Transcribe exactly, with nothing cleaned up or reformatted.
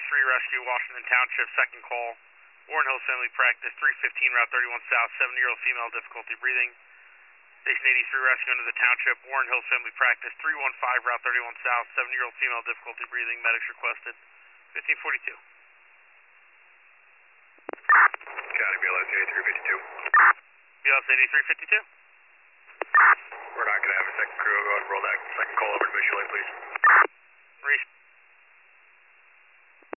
eighty-three Rescue, Washington Township, second call. Warren Hills Family Practice, three fifteen, Route thirty-one South, seventy-year-old female, difficulty breathing. Station eighty-three Rescue into the Township, Warren Hills Family Practice, three one five, Route thirty-one South, seventy-year-old female, difficulty breathing, medics requested. fifteen forty-two. County B L S eighty-three fifty-two. B L S eighty-three fifty-two. We're not going to have a second crew. Go ahead and roll that second call over to visually, please. Reese.